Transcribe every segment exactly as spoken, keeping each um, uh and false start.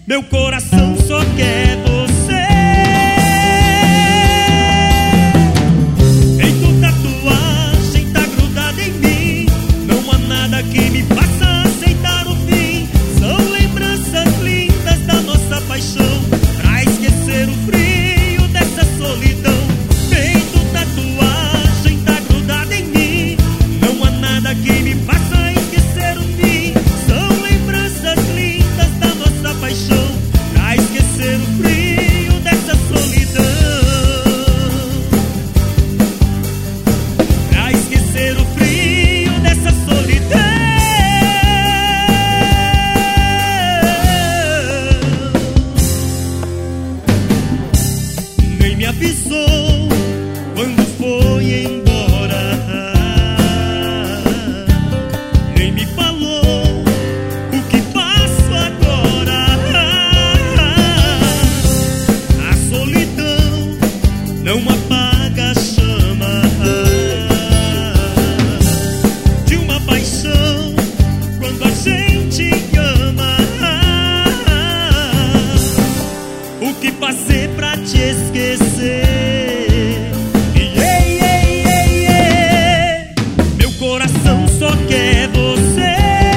Meu coração só quer você. Feito tatuagem, tá grudada em mim. Não há nada que me faça aceitar o fim. São lembranças lindas da nossa paixão, pra esquecer o frio dessa solidão. Feito tatuagem, tá grudada em mim. Não há nada que me faça esquecer o fim. São lembranças lindas da nossa paixão, pra esquecer o frio dessa solidão. Pra esquecer o frio dessa solidão. Nem me avisou quando foi embora, nem me falou o que faço agora. A solidão não apaga a chama de uma paixão quando a gente ama. O que fazer pra te esquecer? Yeah, yeah, yeah, yeah. Meu coração só quer você.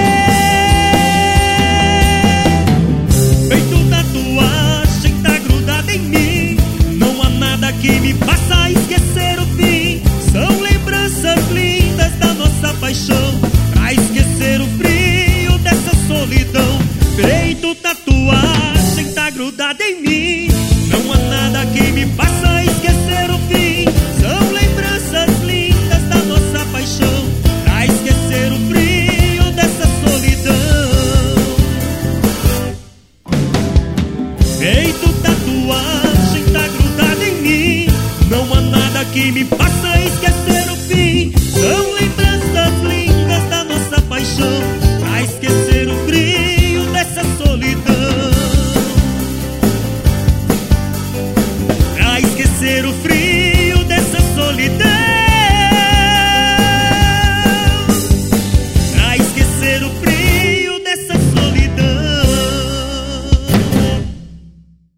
Feito tatuagem, tá grudada em mim. Não há nada que me faça esquecer o fim. São lembranças lindas da nossa paixão, pra esquecer o frio dessa solidão. Feito tatuagem, tá grudada em mim. Não há nada que me faça esquecer o fim. São lembranças lindas da nossa paixão, pra esquecer o frio dessa solidão. Feito tatuagem, tá grudada em mim. Não há nada que me faça